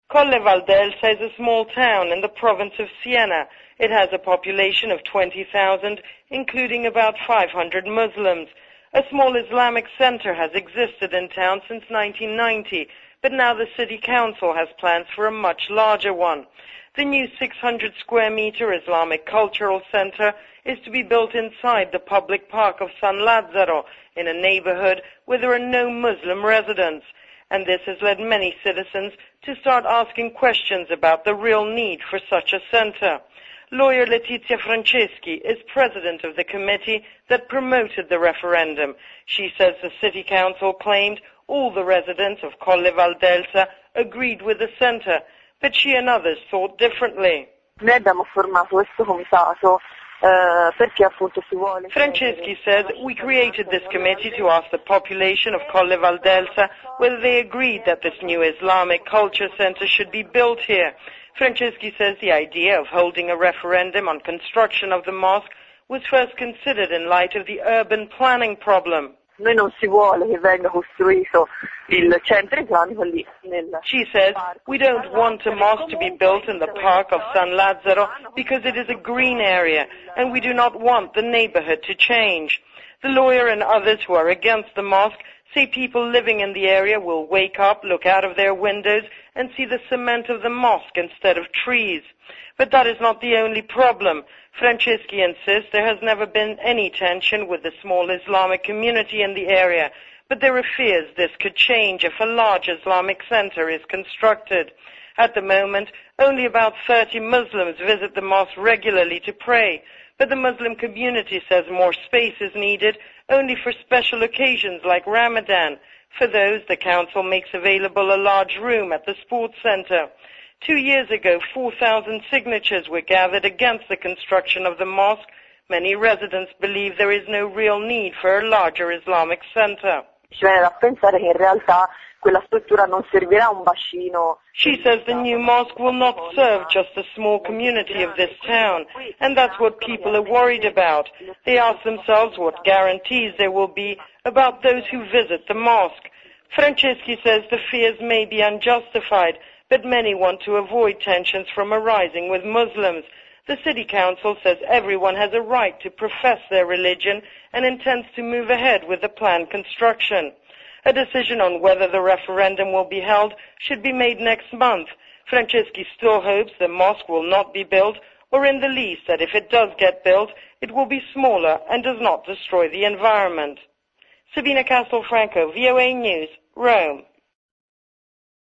Colle Valdelsa is a small town in the province of Siena. It has a population of 20,000, including about 500 Muslims. A small Islamic center has existed in town since 1990, but now the city council has plans for a much larger one. The new 600 square meter Islamic cultural center is to be built inside the public park of San Lazzaro in a neighborhood where there are no Muslim residents. And this has led many citizens to start asking questions about the real need for such a center. Lawyer Letizia Franceschi is president of the committee that promoted the referendum. She says the city council claimed all the residents of Colle Valdelsa agreed with the center, but she and others thought differently. Noi abbiamo formato questo comitato perché appunto si vuole. Franceschi said, we created this committee to ask the population of Colle Valdelsa whether they agreed that this new Islamic culture center should be built here. Franceschi says the idea of holding a referendum on construction of the mosque was first considered in light of the urban planning problem. Noi non si vuole che venga costruito il centro islamico lì nel. She says, we don't want a mosque to be built in the park of San Lazzaro because it is a green area and we do not want the neighborhood to change. The lawyer and others who are against the mosque say people living in the area will wake up, look out of their windows and see the cement of the mosque instead of trees. But that is not the only problem. Franceschi insists there has never been any tension with the small Islamic community in the area, but there are fears this could change if a large Islamic center is constructed. At the moment, only about 30 Muslims visit the mosque regularly to pray, but the Muslim community says more space is needed only for special occasions like Ramadan. For those, the council makes available a large room at the sports center. 2 years ago, 4,000 signatures were gathered against the construction of the mosque. Many residents believe there is no real need for a larger Islamic center. Ci viene da pensare che in realtà quella struttura non servirà un bacino. She says the new mosque will not serve just the small community of this town, and that's what people are worried about. They ask themselves what guarantees there will be about those who visit the mosque. Franceschi says the fears may be unjustified, but many want to avoid tensions from arising with Muslims. The city council says everyone has a right to profess their religion and intends to move ahead with the planned construction. A decision on whether the referendum will be held should be made next month. Franceschi still hopes the mosque will not be built, or in the least that if it does get built, it will be smaller and does not destroy the environment. Sabina Castelfranco, VOA News, Rome.